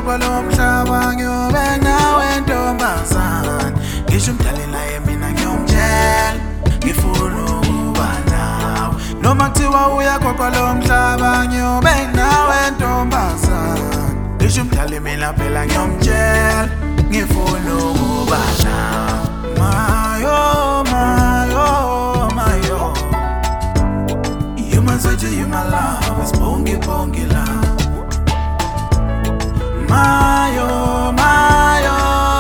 uyakhohlwa lo mhlaba ngiyobe nawe ntombazana ngisho umdali naye mina ngiyomtshela ngifuna ukuba nawe noma kuthiwa uyakhohlwa lo mhlaba ngiyobe nawe ntombazana ngisho umdali mina phela ngiyomtshela ngifuna ukuba nawe mayo mayo mayo you my sweetie you my love is bongi bongi love Mayo, Mayo,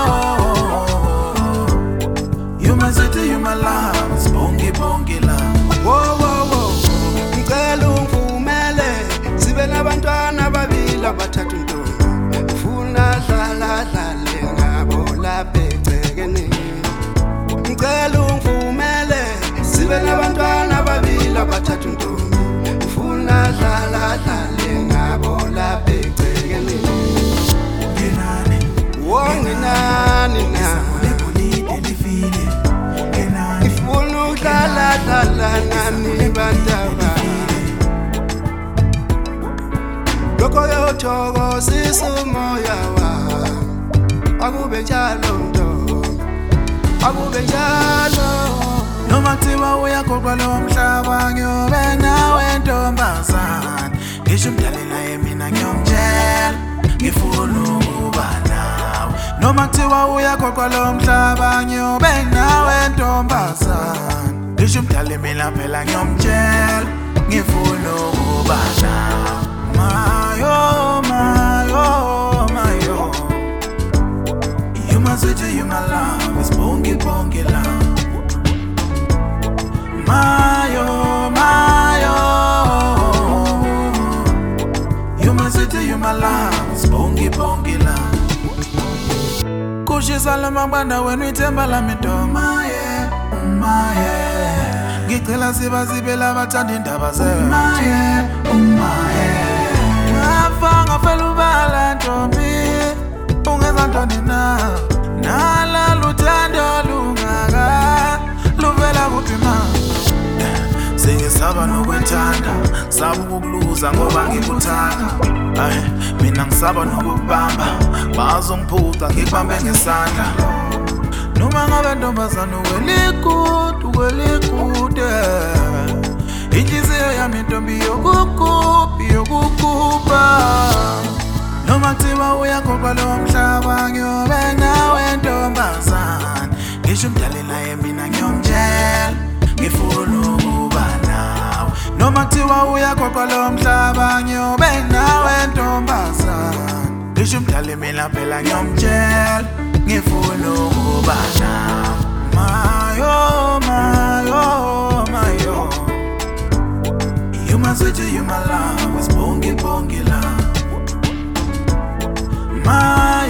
you my city, you my love, it's bongi bongi love. Whoa, whoa, whoa, ngicela ungivumele sibe nabantwana ababili abathathu ntombi ufuna dlala dlale ngabo lapha egcekeni. Ngicela ungivumele sibe nabantwana ababili abathathu ntombi ufuna dlala dlale ngabo lapha egcekeni. Nginani na ngifuna ukudlala dlala nani bantaba lokho yothokozisa umoya wami akube njalo ntombi akube njalo noma kuthiwa uyakhohlwa lo mhlaba ngiyobe nawe ntombazana ngisho umdali naye mina ngiyomtshela ngifuna ukuba nawe noma kuthiwa uyakhohlwa lo mhlaba ngiyobe nawe ntombazana ngisho umdali mina phela ngiyomtshela ngifuna ukuba nawe mayo mayo mayo you my sweetie you my love is bongi bongi love mayo mayo you my sweetie you my love is bongi bongi love kushisa lamabanda wenu ithemba lami ntomaye umaye ngicela sibazibela abathanda indaba umaye umaye ngafa ngafela ubala ntombi ungenza ntoni na nala luthando lungaka luvela kuphi ma sengisaba nokwethanda saba ukukuluza ngoba ngikuthanda mina ngisaba nokubamba bazongiphuca ngikubambe ngesandla noma ngabe ntombazana ukwelikude inhliziyo yami ntombi yokukhupha noma kuthiwa uyakhohlwa lo mhlaba ngiyobe nawe ntombazana ngisho umdali naye mina ngiyomtshela ngifuna ukuba nawe noma kuthiwa uyakhohlwa lo mhlaba ngiyobe nawe ntombazana ngisho umdali mina phela ngiyomtshela ngifuna ukuba nawe mayo mayo mayo you my sweetie you my love is bongi bongi love